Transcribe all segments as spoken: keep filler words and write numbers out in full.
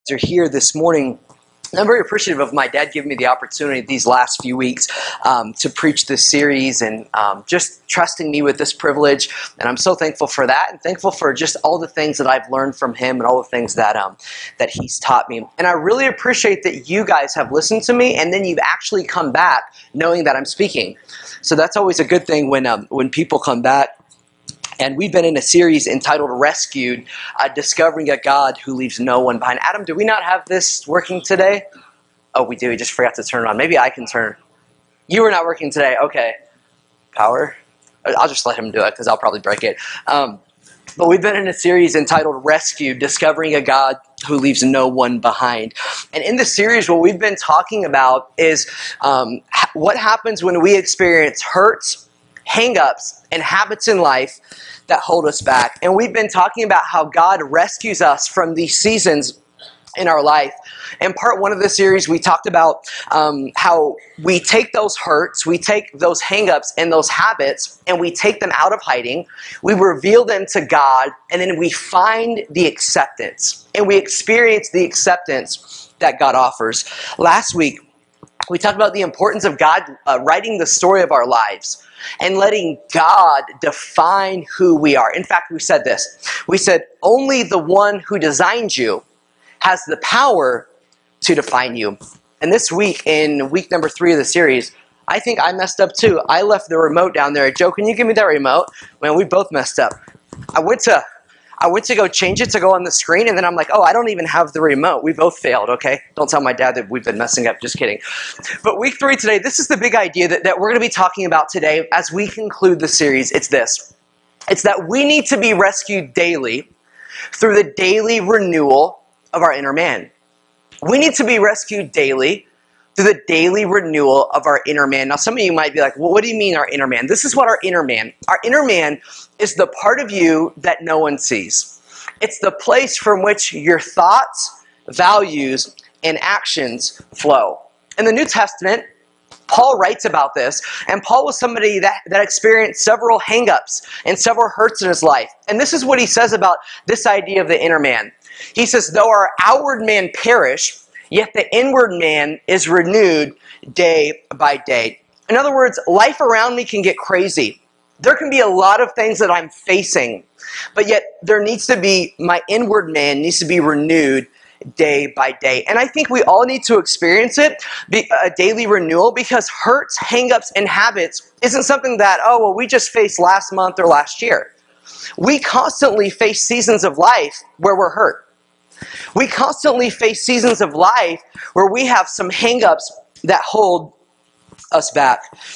Are here this morning. I'm very appreciative of my dad giving me the opportunity these last few weeks um, to preach this series and um, just trusting me with this privilege. And I'm so thankful for that and thankful for just all the things that I've learned from him and all the things that um, that he's taught me. And I really appreciate that you guys have listened to me and then you've actually come back knowing that I'm speaking. So that's always a good thing when um, when people come back. And we've been in a series entitled Rescued, uh, Discovering a God Who Leaves No One Behind. Adam, do we not have this working today? Oh, we do. We just forgot to turn it on. Maybe I can turn. You were not working today. Okay. Power? I'll just let him do it because I'll probably break it. Um, but we've been in a series entitled Rescued, Discovering a God Who Leaves No One Behind. And in this series, what we've been talking about is um, what happens when we experience hurts, hang-ups, and habits in life that hold us back. And we've been talking about how God rescues us from these seasons in our life. In part one of the series, we talked about um, how we take those hurts, we take those hang-ups and those habits, and we take them out of hiding, we reveal them to God, and then we find the acceptance. And we experience the acceptance that God offers. Last week, we talked about the importance of God uh, writing the story of our lives and letting God define who we are. In fact, we said this. We said, only the one who designed you has the power to define you. And this week, in week number three of the series, I think I messed up too. I left the remote down there. Joe, can you give me that remote? Man, we both messed up. I went to... I went to go change it to go on the screen, and then I'm like, oh, I don't even have the remote. We both failed, okay? Don't tell my dad that we've been messing up. Just kidding. But week three today, this is the big idea that, that we're going to be talking about today as we conclude the series. It's this. It's that we need to be rescued daily through the daily renewal of our inner man. We need to be rescued daily through the daily renewal of our inner man. Now, some of you might be like, well, what do you mean our inner man? This is what our inner man, our inner man is the part of you that no one sees. It's the place from which your thoughts, values, and actions flow. In the New Testament, Paul writes about this, and Paul was somebody that, that experienced several hang-ups and several hurts in his life. And this is what he says about this idea of the inner man. He says, though our outward man perish, yet the inward man is renewed day by day. In other words, life around me can get crazy. There can be a lot of things that I'm facing, but yet there needs to be, my inward man needs to be renewed day by day. And I think we all need to experience it, a daily renewal, because hurts, hang-ups, and habits isn't something that, oh, well, we just faced last month or last year. We constantly face seasons of life where we're hurt. We constantly face seasons of life where we have some hang-ups that hold us back.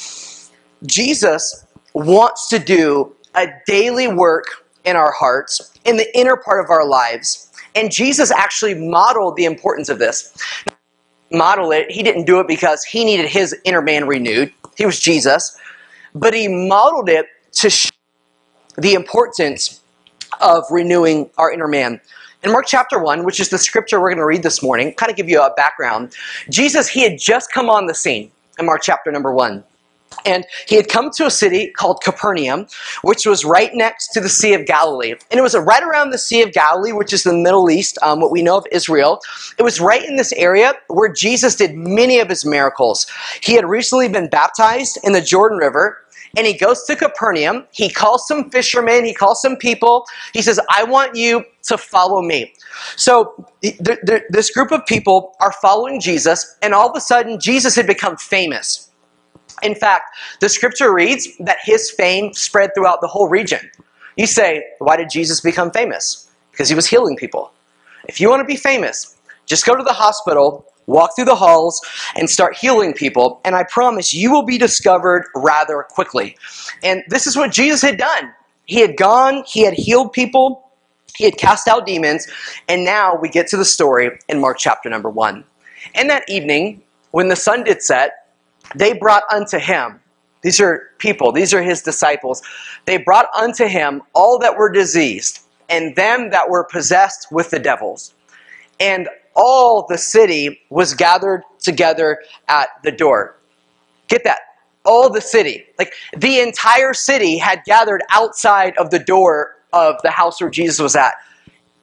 Jesus wants to do a daily work in our hearts, in the inner part of our lives. And Jesus actually modeled the importance of this. Model it, he didn't do it because he needed his inner man renewed. He was Jesus. But he modeled it to show the importance of renewing our inner man. In Mark chapter one, which is the scripture we're going to read this morning, kind of give you a background. Jesus, he had just come on the scene in Mark chapter number one. And he had come to a city called Capernaum, which was right next to the Sea of Galilee. And it was right around the Sea of Galilee, which is the Middle East, um, what we know of Israel. It was right in this area where Jesus did many of his miracles. He had recently been baptized in the Jordan River. And he goes to Capernaum, he calls some fishermen, he calls some people, he says, I want you to follow me. So th- th- this group of people are following Jesus, and all of a sudden, Jesus had become famous. In fact, the scripture reads that his fame spread throughout the whole region. You say, why did Jesus become famous? Because he was healing people. If you want to be famous, just go to the hospital, walk through the halls, and start healing people, and I promise you will be discovered rather quickly. And this is what Jesus had done. He had gone, he had healed people, he had cast out demons, and now we get to the story in Mark chapter number one. And that evening, when the sun did set, they brought unto him, these are people, these are his disciples, they brought unto him all that were diseased, and them that were possessed with the devils. And all the city was gathered together at the door. Get that. All the city. Like the entire city had gathered outside of the door of the house where Jesus was at.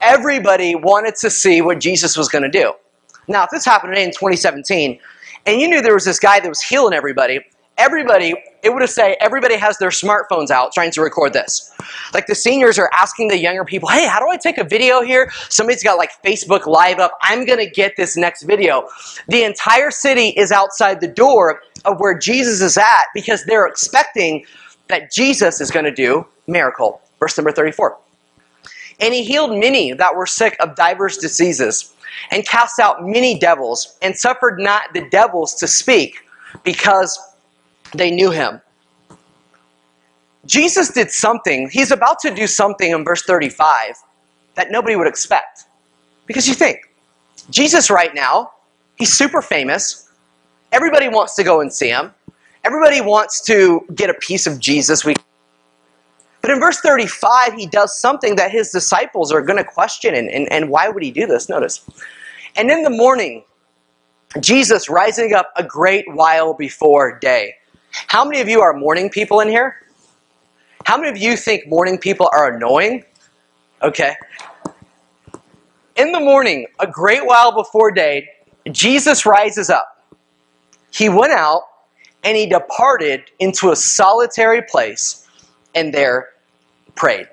everybody wanted to see what Jesus was going to do. Now, if this happened today in twenty seventeen, and you knew there was this guy that was healing everybody, everybody, it would have said everybody has their smartphones out trying to record this. Like the seniors are asking the younger people, hey, how do I take a video here? Somebody's got like Facebook Live up. I'm going to get this next video. The entire city is outside the door of where Jesus is at because they're expecting that Jesus is going to do miracle. Verse number thirty-four. And he healed many that were sick of divers diseases, and cast out many devils, and suffered not the devils to speak, because they knew him. Jesus did something. He's about to do something in verse thirty-five that nobody would expect. Because you think, Jesus right now, he's super famous. Everybody wants to go and see him. Everybody wants to get a piece of Jesus. We But in verse thirty-five, he does something that his disciples are going to question. And, and, and why would he do this? Notice. And in the morning, Jesus rising up a great while before day. How many of you are morning people in here? How many of you think morning people are annoying? Okay. In the morning, a great while before day, Jesus rises up. He went out and he departed into a solitary place and there prayed.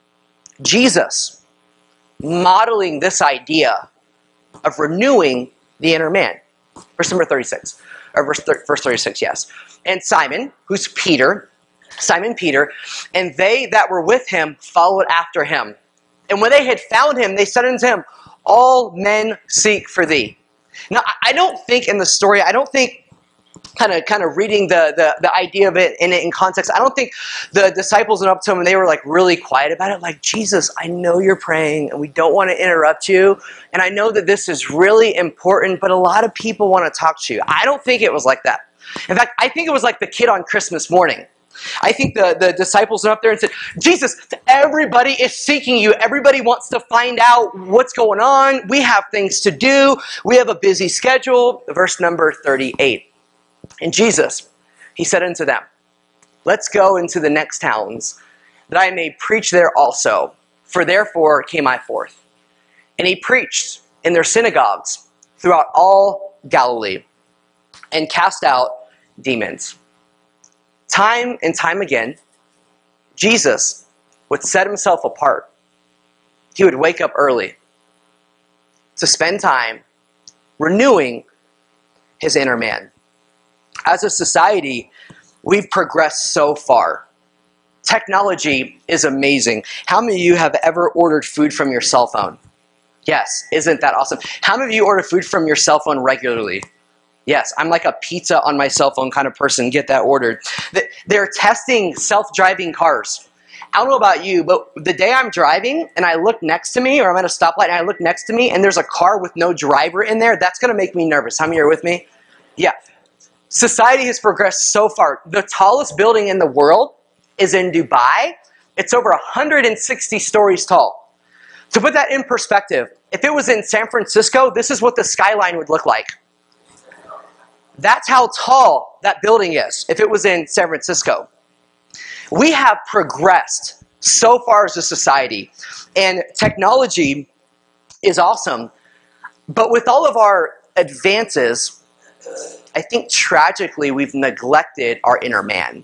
Jesus modeling this idea of renewing the inner man. Verse number thirty-six. Or verse, verse thirty-six, yes. And Simon, who's Peter, Simon Peter, and they that were with him followed after him. And when they had found him, they said unto him, all men seek for thee. Now, I don't think in the story, I don't think kind of kind of reading the, the, the idea of it in it in context, I don't think the disciples went up to him and they were like really quiet about it. Like, Jesus, I know you're praying and we don't want to interrupt you. And I know that this is really important, but a lot of people want to talk to you. I don't think it was like that. In fact, I think it was like the kid on Christmas morning. I think the, the disciples went up there and said, Jesus, everybody is seeking you. Everybody wants to find out what's going on. We have things to do. We have a busy schedule. Verse number thirty-eight. And Jesus, he said unto them, let's go into the next towns, that I may preach there also. For therefore came I forth. And he preached in their synagogues throughout all Galilee, and cast out demons. Time and time again, Jesus would set himself apart. He would wake up early to spend time renewing his inner man. As a society, we've progressed so far. Technology is amazing. How many of you have ever ordered food from your cell phone? Yes, isn't that awesome? How many of you order food from your cell phone regularly? Yes, I'm like a pizza on my cell phone kind of person. Get that ordered. They're testing self-driving cars. I don't know about you, but the day I'm driving and I look next to me, or I'm at a stoplight and I look next to me and there's a car with no driver in there, that's going to make me nervous. How many are with me? Yeah. Society has progressed so far. The tallest building in the world is in Dubai. It's over one hundred sixty stories tall. To put that in perspective, if it was in San Francisco, this is what the skyline would look like. That's how tall that building is, if it was in San Francisco. We have progressed so far as a society, and technology is awesome. But with all of our advances, I think tragically we've neglected our inner man.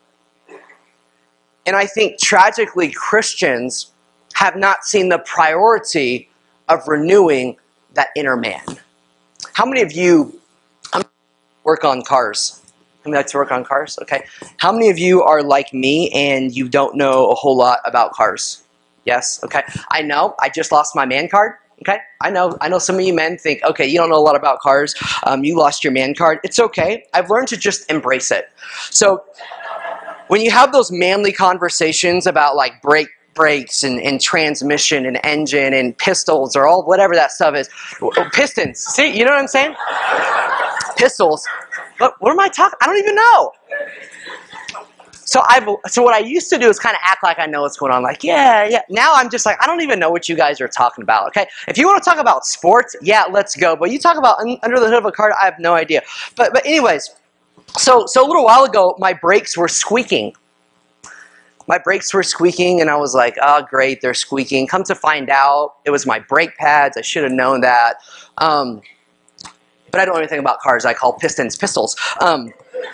And I think tragically Christians have not seen the priority of renewing that inner man. How many of you work on cars? How many like to work on cars? Okay. How many of you are like me and you don't know a whole lot about cars? Yes? Okay. I know. I just lost my man card. Okay. I know. I know some of you men think, okay, you don't know a lot about cars. Um, you lost your man card. It's okay. I've learned to just embrace it. So when you have those manly conversations about like brake brakes and, and transmission and engine and pistols or all whatever that stuff is, pistons. See, you know what I'm saying? Pistols. But what am I talking? I don't even know. So I so what I used to do is kind of act like I know what's going on. Like, yeah, yeah. Now I'm just like, I don't even know what you guys are talking about, okay? If you want to talk about sports, yeah, let's go. But you talk about un- under the hood of a car, I have no idea. But but anyways, so so a little while ago, my brakes were squeaking. my brakes were squeaking, and I was like, oh, great, they're squeaking. Come to find out, it was my brake pads. I should have known that. Um, but I don't know anything about cars. I call pistons pistols. Um,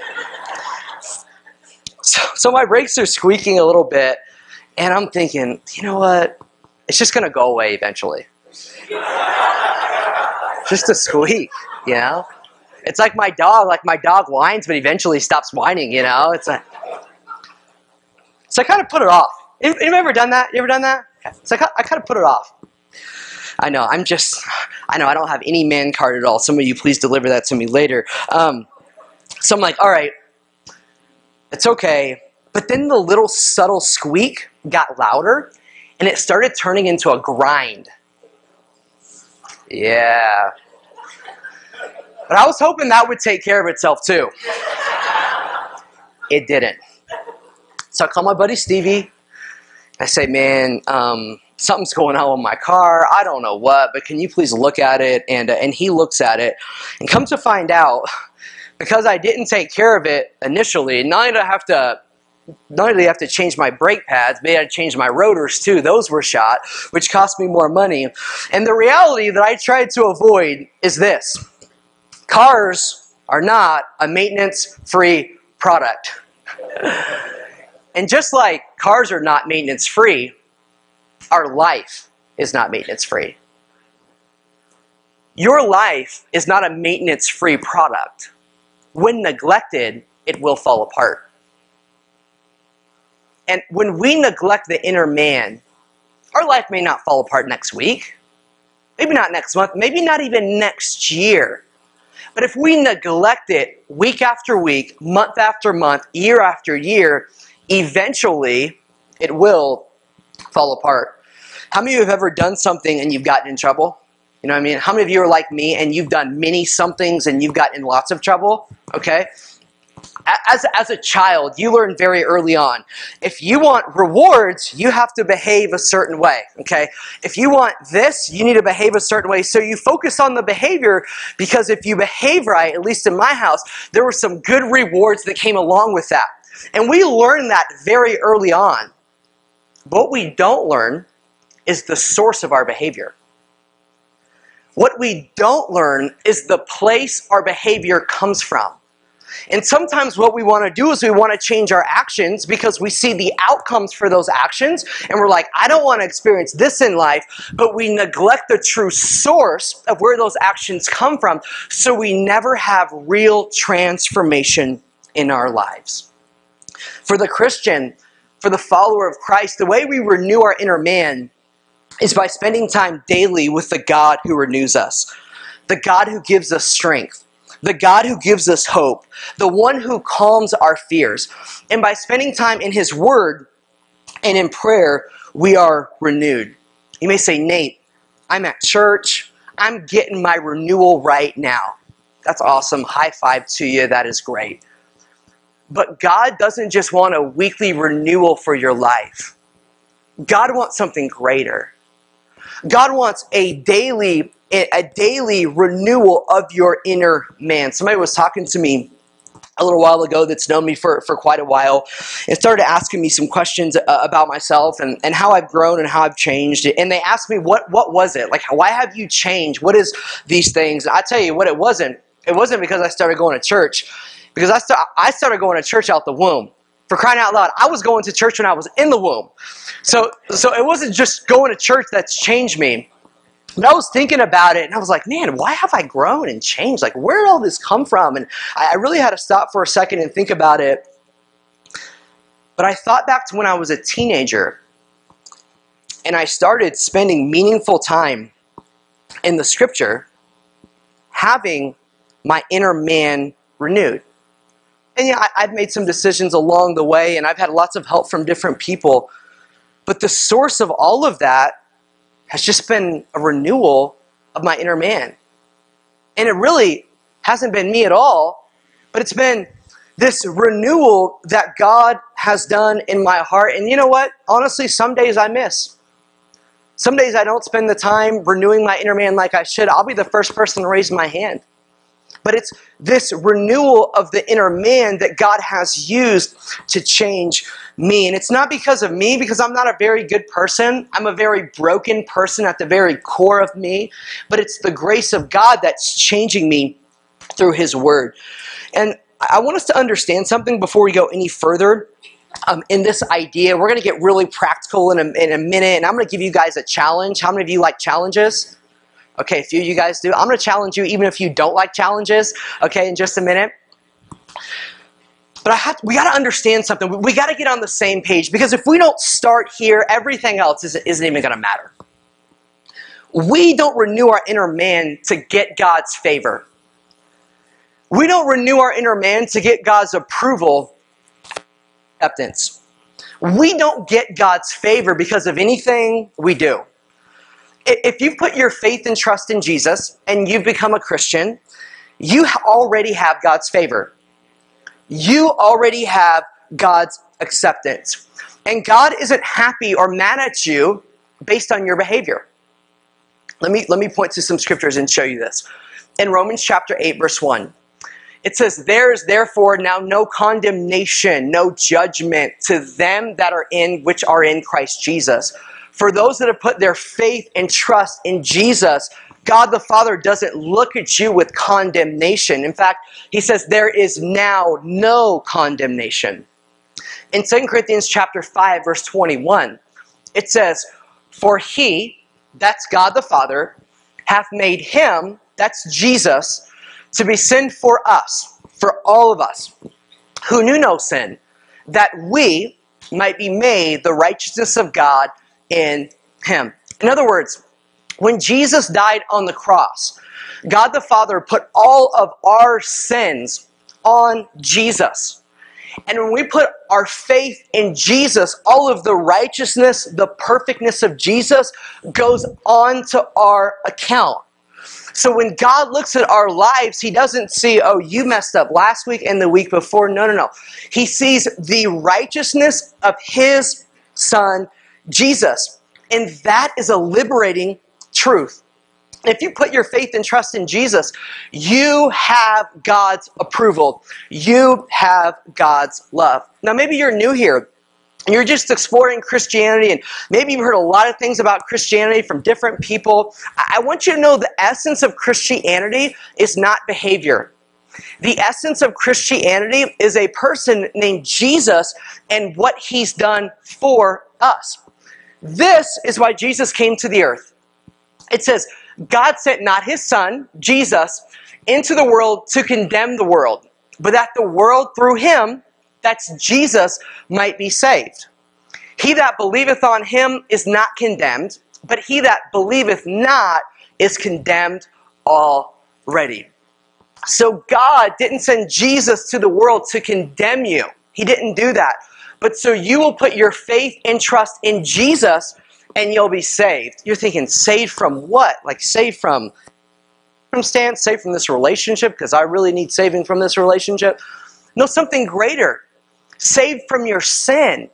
so, so my brakes are squeaking a little bit, and I'm thinking, you know what? It's just going to go away eventually. Just a squeak, you know? It's like my dog. Like my dog whines, but eventually stops whining, you know? It's like... So I kind of put it off. You ever done that? You ever done that? Okay. So I, I kind of put it off. I know, I'm just... I know, I don't have any man card at all. Some of you, please deliver that to me later. Um, so I'm like, all right, it's okay. But then the little subtle squeak got louder, and it started turning into a grind. Yeah. But I was hoping that would take care of itself too. It didn't. So I call my buddy Stevie. I say, man, um, something's going on with my car. I don't know what, but can you please look at it? And, uh, and he looks at it. And come to find out, because I didn't take care of it initially, not only do I have to Not only do I have to change my brake pads, but I had to change my rotors too. Those were shot, which cost me more money. And the reality that I tried to avoid is this. Cars are not a maintenance-free product. And just like cars are not maintenance-free, our life is not maintenance-free. Your life is not a maintenance-free product. When neglected, it will fall apart. And when we neglect the inner man, our life may not fall apart next week, maybe not next month, maybe not even next year. But if we neglect it week after week, month after month, year after year, eventually it will fall apart. How many of you have ever done something and you've gotten in trouble? You know what I mean? How many of you are like me and you've done many somethings and you've gotten in lots of trouble? Okay? As, as a child, you learn very early on. If you want rewards, you have to behave a certain way, okay? If you want this, you need to behave a certain way. So you focus on the behavior because if you behave right, at least in my house, there were some good rewards that came along with that. And we learn that very early on. But what we don't learn is the source of our behavior. What we don't learn is the place our behavior comes from. And sometimes what we want to do is we want to change our actions because we see the outcomes for those actions and we're like, I don't want to experience this in life, but we neglect the true source of where those actions come from, so we never have real transformation in our lives. For the Christian, for the follower of Christ, the way we renew our inner man is by spending time daily with the God who renews us, the God who gives us strength, the God who gives us hope, the one who calms our fears. And by spending time in His Word and in prayer, we are renewed. You may say, Nate, I'm at church. I'm getting my renewal right now. That's awesome. High five to you. That is great. But God doesn't just want a weekly renewal for your life. God wants something greater. God wants a daily a daily renewal of your inner man. Somebody was talking to me a little while ago that's known me for, for quite a while and started asking me some questions uh, about myself and, and how I've grown and how I've changed. And they asked me, what what was it? Like, why have you changed? What is these things? I tell you what it wasn't. It wasn't because I started going to church. Because I, st- I started going to church out the womb. For crying out loud, I was going to church when I was in the womb. So, so it wasn't just going to church that's changed me. But I was thinking about it, and I was like, man, why have I grown and changed? Like, where did all this come from? And I, I really had to stop for a second and think about it. But I thought back to when I was a teenager, and I started spending meaningful time in the Scripture, having my inner man renewed. And yeah, I, I've made some decisions along the way, and I've had lots of help from different people. But the source of all of that has just been a renewal of my inner man. And it really hasn't been me at all, but it's been this renewal that God has done in my heart. And you know what? Honestly, some days I miss. Some days I don't spend the time renewing my inner man like I should. I'll be the first person to raise my hand. But it's this renewal of the inner man that God has used to change me. And it's not because of me, because I'm not a very good person. I'm a very broken person at the very core of me. But it's the grace of God that's changing me through His Word. And I want us to understand something before we go any further um, in this idea. We're going to get really practical in a, in a minute, and I'm going to give you guys a challenge. How many of you like challenges? Okay, a few of you guys do. I'm going to challenge you even if you don't like challenges, okay, in just a minute. But I have to, we got to understand something. We got to get on the same page, because if we don't start here, everything else isn't, isn't even going to matter. We don't renew our inner man to get God's favor. We don't renew our inner man to get God's approval, acceptance. We don't get God's favor because of anything we do. If you put your faith and trust in Jesus and you've become a Christian, you already have God's favor. You already have God's acceptance. And God isn't happy or mad at you based on your behavior. Let me, let me point to some scriptures and show you this. In Romans chapter eight, verse one, it says, "There is therefore now no condemnation, no judgment to them that are in, which are in Christ Jesus. For those that have put their faith and trust in Jesus, God the Father doesn't look at you with condemnation. In fact, He says there is now no condemnation." In Second Corinthians chapter five, verse twenty-one, it says, "For He," that's God the Father, "hath made Him," that's Jesus, "to be sin for us," for all of us, "who knew no sin, that we might be made the righteousness of God in Him." In other words, when Jesus died on the cross, God the Father put all of our sins on Jesus. And when we put our faith in Jesus, all of the righteousness, the perfectness of Jesus goes onto our account. So when God looks at our lives, He doesn't see, oh, you messed up last week and the week before. No, no, no. He sees the righteousness of His Son, Jesus. And that is a liberating truth. If you put your faith and trust in Jesus, you have God's approval. You have God's love. Now, maybe you're new here. You're just exploring Christianity, and maybe you've heard a lot of things about Christianity from different people. I want you to know the essence of Christianity is not behavior. The essence of Christianity is a person named Jesus and what He's done for us. This is why Jesus came to the earth. It says, God sent not His Son, Jesus, into the world to condemn the world, but that the world through Him, that's Jesus, might be saved. He that believeth on Him is not condemned, but he that believeth not is condemned already. So God didn't send Jesus to the world to condemn you. He didn't do that. But so you will put your faith and trust in Jesus and you'll be saved. You're thinking, saved from what? Like saved from circumstance, saved from this relationship because I really need saving from this relationship? No, something greater. Saved from your sin.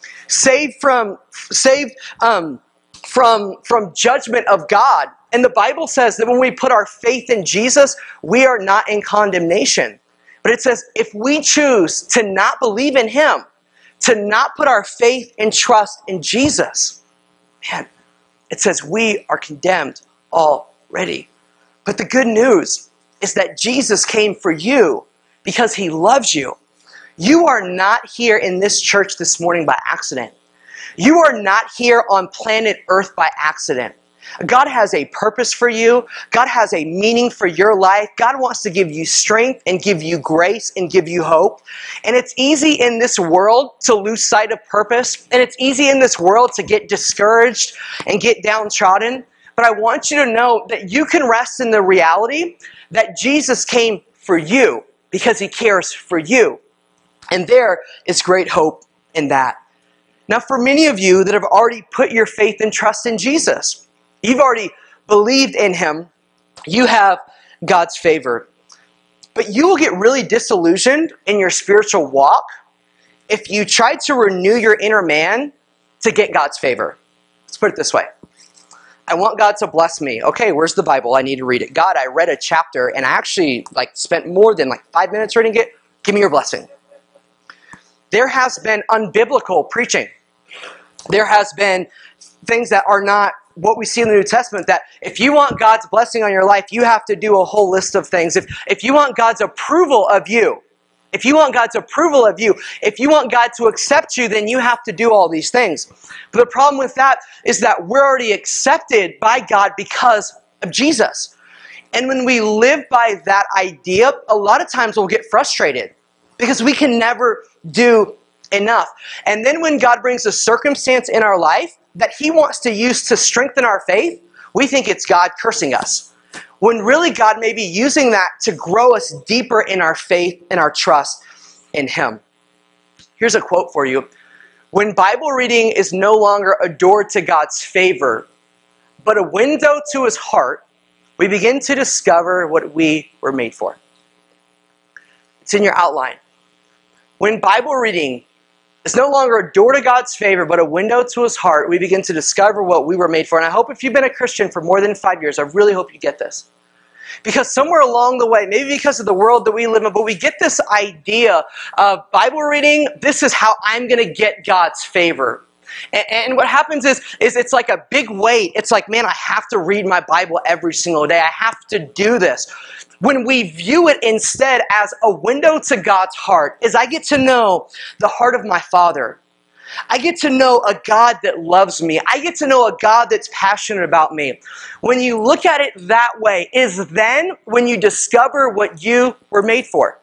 Saved from saved um, from from judgment of God. And the Bible says that when we put our faith in Jesus, we are not in condemnation. But it says if we choose to not believe in Him, to not put our faith and trust in Jesus, man, it says we are condemned already. But the good news is that Jesus came for you because He loves you. You are not here in this church this morning by accident. You are not here on planet Earth by accident. God has a purpose for you. God has a meaning for your life. God wants to give you strength and give you grace and give you hope. And it's easy in this world to lose sight of purpose. And it's easy in this world to get discouraged and get downtrodden. But I want you to know that you can rest in the reality that Jesus came for you because He cares for you. And there is great hope in that. Now, for many of you that have already put your faith and trust in Jesus, you've already believed in Him, you have God's favor. But you will get really disillusioned in your spiritual walk if you try to renew your inner man to get God's favor. Let's put it this way. I want God to bless me. Okay, where's the Bible? I need to read it. God, I read a chapter and I actually like spent more than like five minutes reading it. Give me your blessing. There has been unbiblical preaching. There has been things that are not what we see in the New Testament, that if you want God's blessing on your life, you have to do a whole list of things. If, if you want God's approval of you, if you want God's approval of you, if you want God to accept you, then you have to do all these things. But the problem with that is that we're already accepted by God because of Jesus. And when we live by that idea, a lot of times we'll get frustrated because we can never do enough. And then when God brings a circumstance in our life that He wants to use to strengthen our faith, we think it's God cursing us. When really God may be using that to grow us deeper in our faith and our trust in Him. Here's a quote for you. When Bible reading is no longer a door to God's favor, but a window to His heart, we begin to discover what we were made for. It's in your outline. When Bible reading is no longer a door to God's favor, but a window to His heart, we begin to discover what we were made for. And I hope if you've been a Christian for more than five years, I really hope you get this. Because somewhere along the way, maybe because of the world that we live in, but we get this idea of Bible reading, this is how I'm going to get God's favor. And, and what happens is, is it's like a big weight. It's like, man, I have to read my Bible every single day. I have to do this. When we view it instead as a window to God's heart, is I get to know the heart of my Father. I get to know a God that loves me. I get to know a God that's passionate about me. When you look at it that way, is then when you discover what you were made for.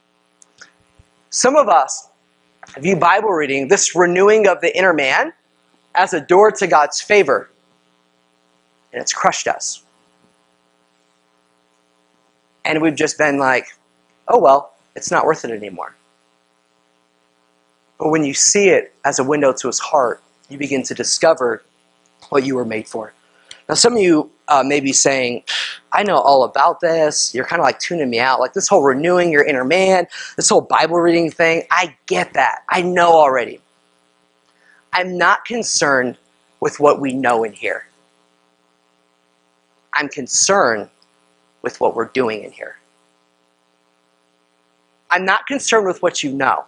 Some of us view Bible reading, this renewing of the inner man, as a door to God's favor. And it's crushed us. And we've just been like, oh well, it's not worth it anymore. But when you see it as a window to His heart, you begin to discover what you were made for. Now some of you uh, may be saying, I know all about this. You're kind of like tuning me out. Like this whole renewing your inner man, this whole Bible reading thing, I get that. I know already. I'm not concerned with what we know in here. I'm concerned with what we're doing in here. I'm not concerned with what you know.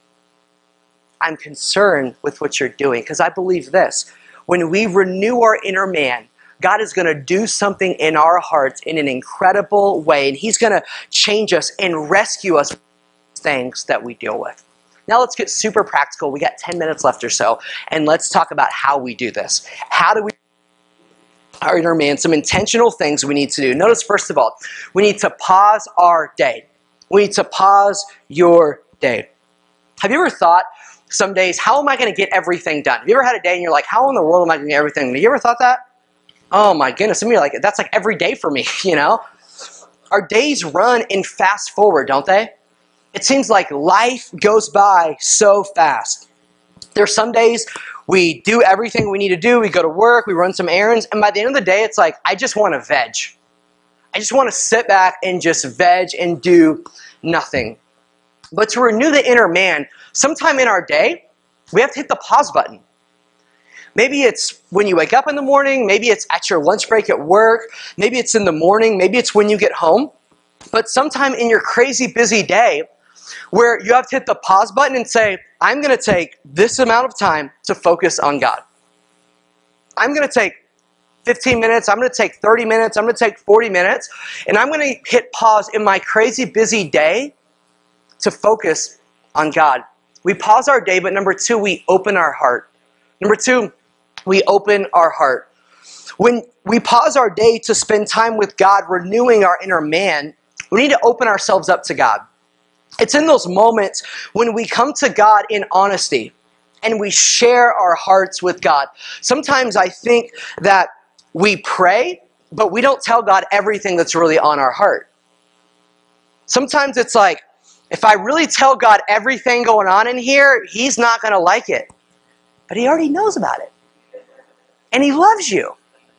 I'm concerned with what you're doing, because I believe this. When we renew our inner man, God is going to do something in our hearts in an incredible way, and He's going to change us and rescue us from things that we deal with. Now let's get super practical. We got ten minutes left or so, and let's talk about how we do this. How do we our inner man? Some intentional things we need to do. Notice, first of all, we need to pause our day. We need to pause your day. Have you ever thought some days, how am I going to get everything done? Have you ever had a day and you're like, how in the world am I going to get everything done? Have you ever thought that? Oh my goodness. Some of you are like, that's like every day for me, you know? Our days run in fast forward, don't they? It seems like life goes by so fast. There's some days we do everything we need to do. We go to work, we run some errands, and by the end of the day, it's like, I just want to veg. I just want to sit back and just veg and do nothing. But to renew the inner man, sometime in our day, we have to hit the pause button. Maybe it's when you wake up in the morning. Maybe it's at your lunch break at work. Maybe it's in the morning. Maybe it's when you get home. But sometime in your crazy busy day where you have to hit the pause button and say, I'm going to take this amount of time to focus on God. I'm going to take fifteen minutes. I'm going to take thirty minutes. I'm going to take forty minutes. And I'm going to hit pause in my crazy busy day to focus on God. We pause our day, but number two, we open our heart. Number two, we open our heart. When we pause our day to spend time with God, renewing our inner man, we need to open ourselves up to God. It's in those moments when we come to God in honesty and we share our hearts with God. Sometimes I think that we pray, but we don't tell God everything that's really on our heart. Sometimes it's like, if I really tell God everything going on in here, He's not going to like it. But He already knows about it. And He loves you.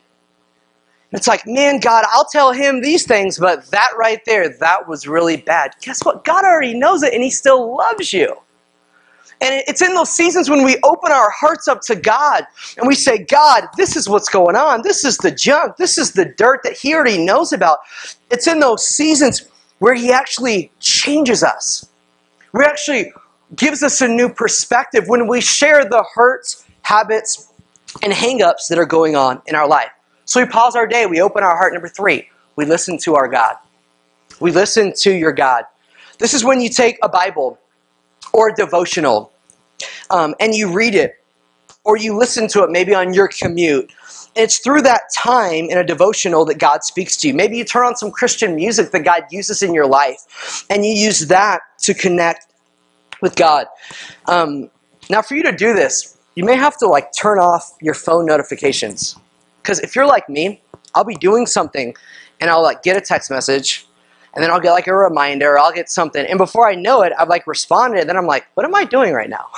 It's like, man, God, I'll tell Him these things, but that right there, that was really bad. Guess what? God already knows it, and He still loves you. And it's in those seasons when we open our hearts up to God and we say, God, this is what's going on. This is the junk. This is the dirt that he already knows about. It's in those seasons where he actually changes us. Where he actually gives us a new perspective when we share the hurts, habits, and hang-ups that are going on in our life. So we pause our day. We open our heart. Number three, we listen to our God. We listen to your God. This is when you take a Bible or a devotional um, and you read it or you listen to it maybe on your commute. And it's through that time in a devotional that God speaks to you. Maybe you turn on some Christian music that God uses in your life and you use that to connect with God. Um, now for you to do this, you may have to like turn off your phone notifications. Because if you're like me, I'll be doing something and I'll like get a text message and then I'll get like a reminder or I'll get something. And before I know it, I've like responded and then I'm like, what am I doing right now?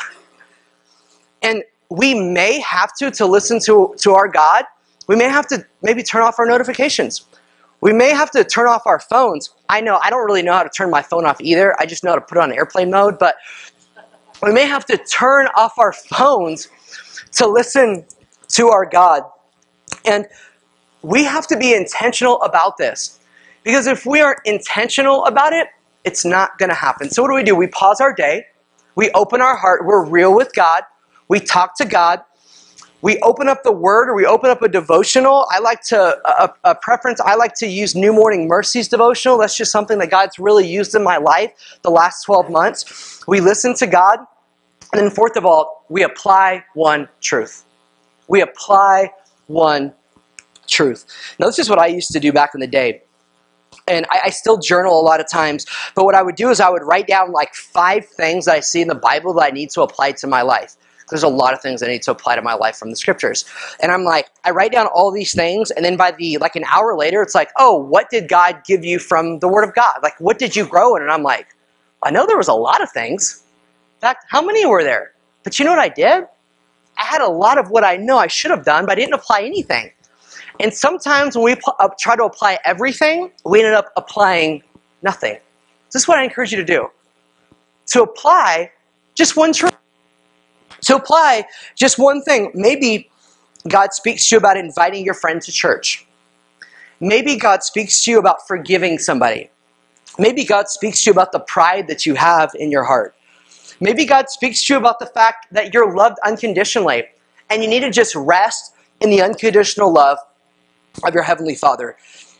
And we may have to, to listen to, to our God, we may have to maybe turn off our notifications. We may have to turn off our phones. I know, I don't really know how to turn my phone off either. I just know how to put it on airplane mode. But we may have to turn off our phones to listen to our God. And we have to be intentional about this. Because if we aren't intentional about it, it's not going to happen. So what do we do? We pause our day. We open our heart. We're real with God. We talk to God. We open up the Word or we open up a devotional. I like to, a, a preference, I like to use New Morning Mercies devotional. That's just something that God's really used in my life the last twelve months. We listen to God. And then fourth of all, we apply one truth. We apply one truth. Now this is what I used to do back in the day. And I, I still journal a lot of times. But what I would do is I would write down like five things that I see in the Bible that I need to apply to my life. There's a lot of things I need to apply to my life from the scriptures. And I'm like, I write down all these things, and then by the, like an hour later, it's like, oh, what did God give you from the Word of God? Like, what did you grow in? And I'm like, I know there was a lot of things. In fact, how many were there? But you know what I did? I had a lot of what I know I should have done, but I didn't apply anything. And sometimes when we uh, try to apply everything, we ended up applying nothing. This is what I encourage you to do. To apply just one truth. To apply just one thing. Maybe God speaks to you about inviting your friend to church. Maybe God speaks to you about forgiving somebody. Maybe God speaks to you about the pride that you have in your heart. Maybe God speaks to you about the fact that you're loved unconditionally and you need to just rest in the unconditional love of your Heavenly Father.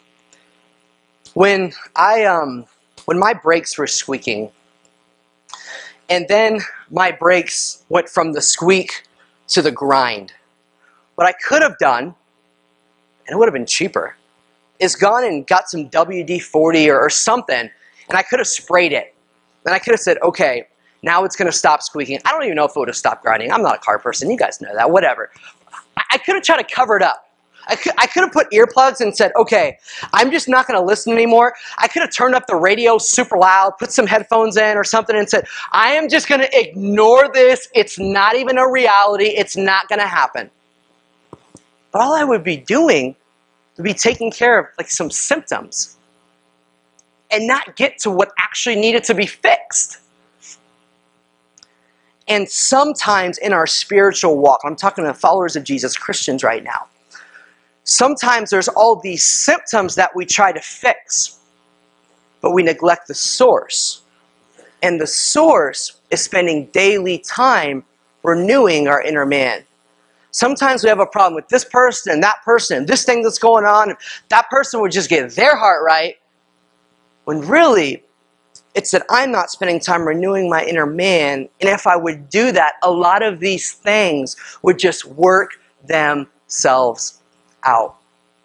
When I um, when my brakes were squeaking, and then my brakes went from the squeak to the grind. What I could have done, and it would have been cheaper, is gone and got some W D forty or, or something, and I could have sprayed it. And I could have said, okay, now it's going to stop squeaking. I don't even know if it would have stopped grinding. I'm not a car person. You guys know that. Whatever. I, I could have tried to cover it up. I could, I could have put earplugs and said, okay, I'm just not going to listen anymore. I could have turned up the radio super loud, put some headphones in or something and said, I am just going to ignore this. It's not even a reality. It's not going to happen. But all I would be doing would be taking care of like some symptoms and not get to what actually needed to be fixed. And sometimes in our spiritual walk, I'm talking to followers of Jesus, Christians right now, sometimes there's all these symptoms that we try to fix, but we neglect the source. And the source is spending daily time renewing our inner man. Sometimes we have a problem with this person and that person and this thing that's going on. That person would just get their heart right. When really, it's that I'm not spending time renewing my inner man. And if I would do that, a lot of these things would just work themselves out.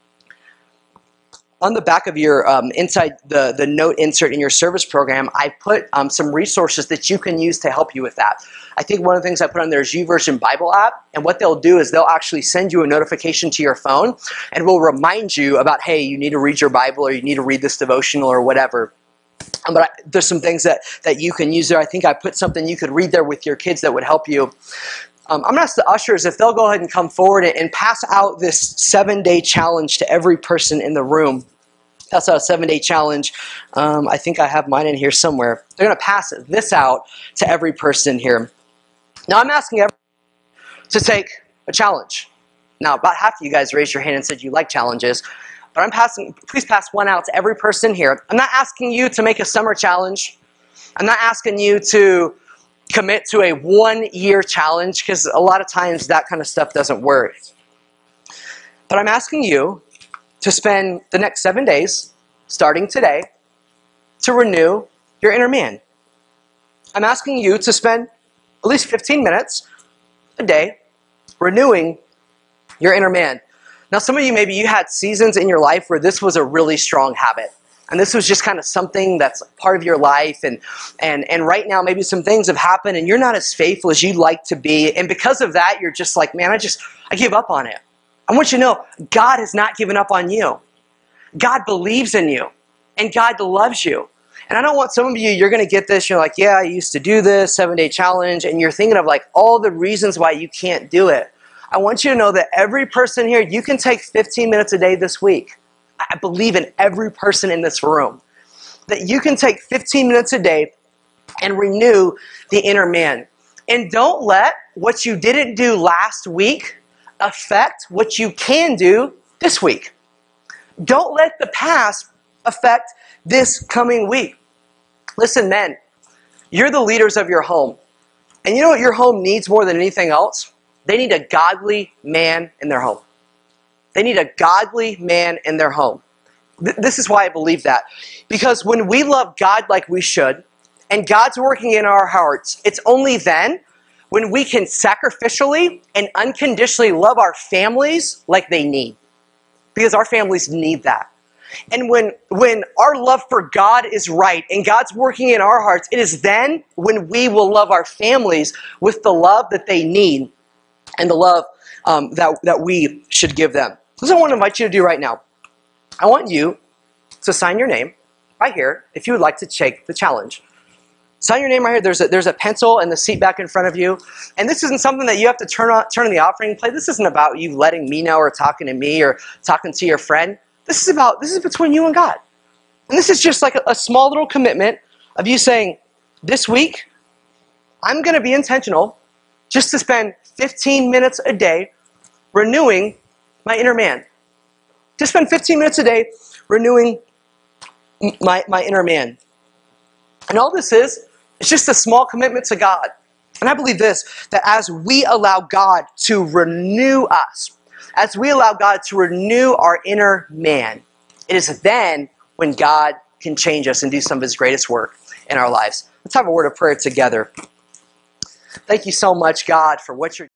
On the back of your, um, inside the, the note insert in your service program, I put um, some resources that you can use to help you with that. I think one of the things I put on there is YouVersion Bible app, and what they'll do is they'll actually send you a notification to your phone, and will remind you about, hey, you need to read your Bible, or you need to read this devotional, or whatever. Um, but I, there's some things that, that you can use there. I think I put something you could read there with your kids that would help you. Um, I'm going to ask the ushers if they'll go ahead and come forward and, and pass out this seven-day challenge to every person in the room. Pass out a seven-day challenge. Um, I think I have mine in here somewhere. They're going to pass this out to every person here. Now, I'm asking everyone to take a challenge. Now, about half of you guys raised your hand and said you like challenges, but I'm passing, please pass one out to every person here. I'm not asking you to make a summer challenge. I'm not asking you to commit to a one-year challenge, because a lot of times that kind of stuff doesn't work. But I'm asking you to spend the next seven days, starting today, to renew your inner man. I'm asking you to spend at least fifteen minutes a day renewing your inner man. Now, some of you, maybe you had seasons in your life where this was a really strong habit. And this was just kind of something that's part of your life. And, and, and right now, maybe some things have happened and you're not as faithful as you'd like to be. And because of that, you're just like, man, I just, I give up on it. I want you to know, God has not given up on you. God believes in you. And God loves you. And I don't want some of you, you're going to get this, you're like, yeah, I used to do this, seven-day challenge, and you're thinking of like all the reasons why you can't do it. I want you to know that every person here, you can take fifteen minutes a day this week. I believe in every person in this room. That you can take fifteen minutes a day and renew the inner man. And don't let what you didn't do last week affect what you can do this week. Don't let the past affect this coming week. Listen, men, you're the leaders of your home. And you know what your home needs more than anything else? They need a godly man in their home. They need a godly man in their home. Th- this is why I believe that. Because when we love God like we should, and God's working in our hearts, it's only then when we can sacrificially and unconditionally love our families like they need. Because our families need that. And when, when our love for God is right and God's working in our hearts, it is then when we will love our families with the love that they need and the love um, that, that we should give them. This is what I want to invite you to do right now. I want you to sign your name right here if you would like to take the challenge. Sign your name right here. There's a, there's a pencil and the seat back in front of you. And this isn't something that you have to turn on, turn on the offering plate. This isn't about you letting me know or talking to me or talking to your friend. This is about, this is between you and God. And this is just like a, a small little commitment of you saying, this week, I'm going to be intentional just to spend fifteen minutes a day renewing my inner man. Just spend fifteen minutes a day renewing my, my inner man. And all this is, it's just a small commitment to God. And I believe this, that as we allow God to renew us, as we allow God to renew our inner man, it is then when God can change us and do some of His greatest work in our lives. Let's have a word of prayer together. Thank you so much, God, for what you're